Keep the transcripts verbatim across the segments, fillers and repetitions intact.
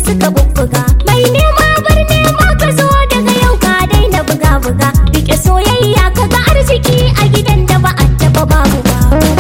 suka bubbuga. Mai nema bar nema ka zo daga yau ka daina buga-buga. Rike soyayya ka ga arziki a gidan da ba a taba babu ba.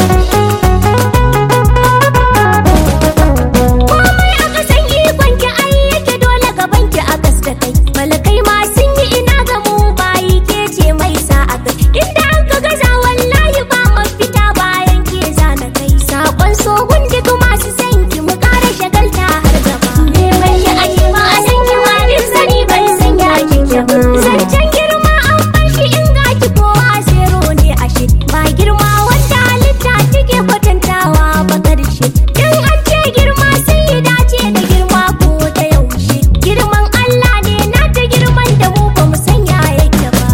Komai aka san ikon ki ai yake dole gaban ki a gaskatai. Malakai ma sun yi ina ga mu bayi ke ce mai sa'a kai. Inda an ka gaza wallahi ba mafita bayan ke zana kai. Sakon sogun duk masu san ki mu kara shagalta har gaba. Neman ki ake ma a san ki ma duk sani ban san ya kike ba. Zancen girma an bar shi in ga ki kowa zero ne ashe. Ba girma wanda halitta take kwatantawa ba karshe. In an ce girma sai ya dace da girma ko ta yaushe. Girman Allah ne na ta girman da mu ba mu san ya yake ba.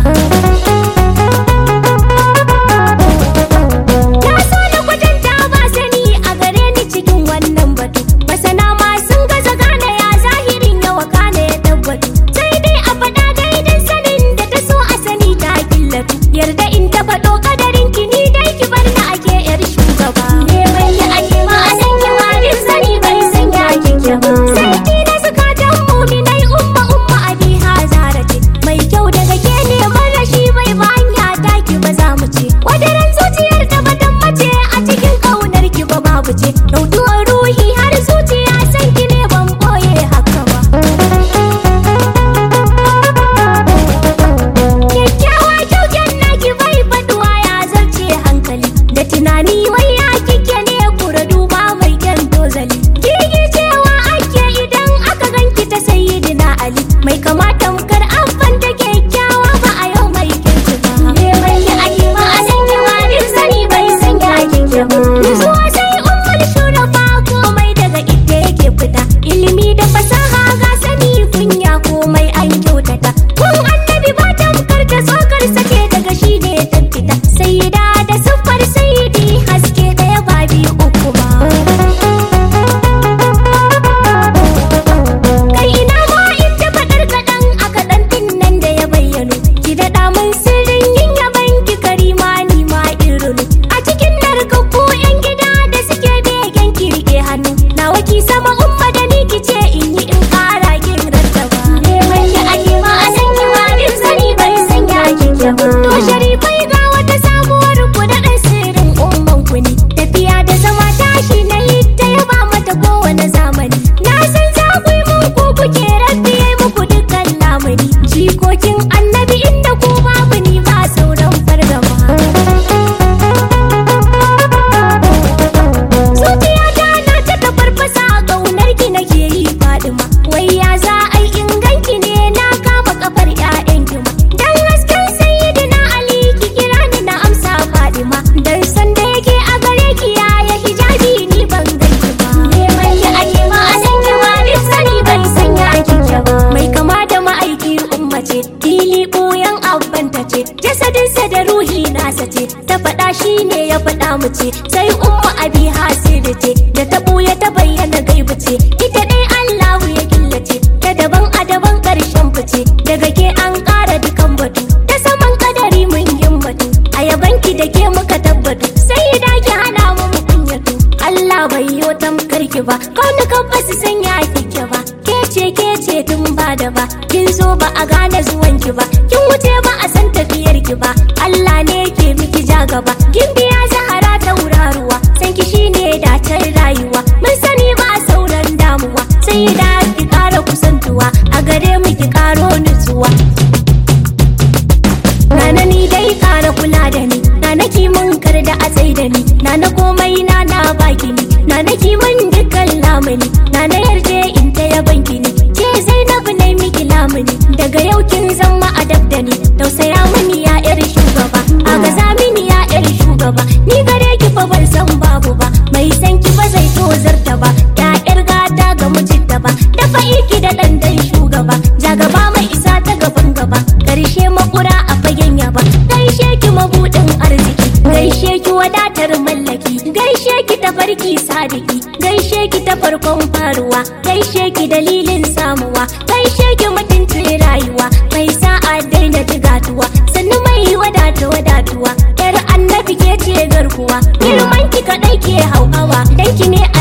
Na so na kwatanta ba sani a gare ni cikin wannan batu. Masana ma sun gaza gane ya zahirin yawa kana ya tabbatu. Sai dai a faɗa daidan sanin da ta so a sani ta killatu. Yarda in ta faɗo kadarin ki ni dai ki bar na ake yar shugaba. Neman ki ake ma a san ki ma duk sani bai san ya kike ba. Sarki na zukatan muminai umma umma abi hazara ce. Mai kyau daga ke neman rashi bai ba hanya taki ba za mu ce. Wadaran zuciyar da batan mace a cikin ƙaunar ki ba babu ce. Dautuwar ruhi har zuciya san ki ne ban boye haka ba. Kyakkyawa kyauken naki bai faduwa ya zarce hankali. Da tunani wai ya kike ne kura duba mai kyan dozali. Gigi cewa ake idan aka ganki ta sayyidina Ali. Mai kamata mukar abban ta kyakkyawa ba a yau mai kirki ba. Neman ki ake ma a san ki ma duk sani bai san ya kike ba. Zuwa sai ummul shurafa komai daga ita yake fita. Ilimi da fasaha ga sani kunya komai an kyautata. Kun annabi ba tamkar ta tsokar sake daga shi ne ta fita. Sayyida da siffar sayyidi haske ɗaya ba biyu uku ba. Kai ina ma in ta faɗar kaɗan a kaɗan ɗin nan da ya bayyano. Ki daɗa mun sirrin yin yaban ki karima ni ma irinu. A cikin narkakku 'yan gida da suke begen ki rike hannu. Nawa ki sama umma da ni ki ce in yi in ƙara kin rattaba. Neman ki ake ma a san ki ma duk sani bai san ya kike ba. To sharifai ga wata sabuwar ku da ɗan sirrin umman ku ne. Tafiya da zama tashi na yi ta yaba mata kowane zamani. Na san za ku yi mun ku kuke rabbi yayi muku dukkan lamuni. Jikokin annabi inda ku babu ni ba sauran fargaba. Zuciyata na ta tafarfasa ƙaunar ki nake yi Fadima. Wai ya za a yi inganki ne na kama kafar 'ya'yan ki ma. Dan hasken sayyidina Ali ki kira ni na amsa Fadima. Dan san da yake a gare ki yaya hijabi ni ban ganki ba. Neman ki ake ma a san ki ma duk sani bai san ya kike ba. Mai kama da ma'aiki umma ce, fili ɓoyan abbanta ce. Jasadinsa da ruhi nasa ce, ta faɗa shi ne ya faɗa mu ce. Sai umma abi hasiri ce, da ta ɓuya ta bayyana gaibu ce. Ita ɗai Allahu ya killace, ta daban a daban ƙarshen fice. Daga ke an ƙara dukan batu, ta saman kadari mun himmatu. A yabanki da ke muka tabbatu, sai da ki hana mu mu kunyatu. Allah bai yi tamkar ki ba, kaunukan ba su san ya kike ba. Kece kece tun ba da ba, kin zo ba a gane zuwan ki ba. Kin wuce ba a san tafiyar ki ba, Allah ne ke miki ja gaba. Gimbiya Zahara tauraruwa, san ki shine dacen rayuwa. Mun sani ba sauran damuwa, sai da ki ƙara kusantuwa. A gare mu ki ƙaro nutsuwa. Nana ni dai ƙara kula da ni, nana ki mun kar da a tsai da ni. Nana komai na na baki ni, nana ki mun dukkan lamuni. Nana yarje in ta yaban ki ni, ke Zainabu ne miki lamuni. Daga yau kin zama adab da ni, tausaya mini ya 'yar shugaba. A gaza mini ya 'yar shugaba, ni gare ki fa ban san babu ba. Mai san ki ba zai tozarta ba, ya 'yar gata ga mijinta ba. Dafa iki da ɗan dan shugaba, ja gaba mai isa ta gaban gaba. Karshe makura a fagen yaba, gaishe ki mabuɗin arziki. Gaishe ki wadatar mallaki, gaishe ki tafarki sadiki. Gaishe ki ta farkon faruwa, gaishe ki dalilin samuwa. Gaishe ki mutuncin rayuwa, mai sa'a daina jigatuwa. Sannu mai wadata wadatuwa, 'yar annabi ke ce garkuwa. Girman ki kaɗai ke hauhawa, danki ne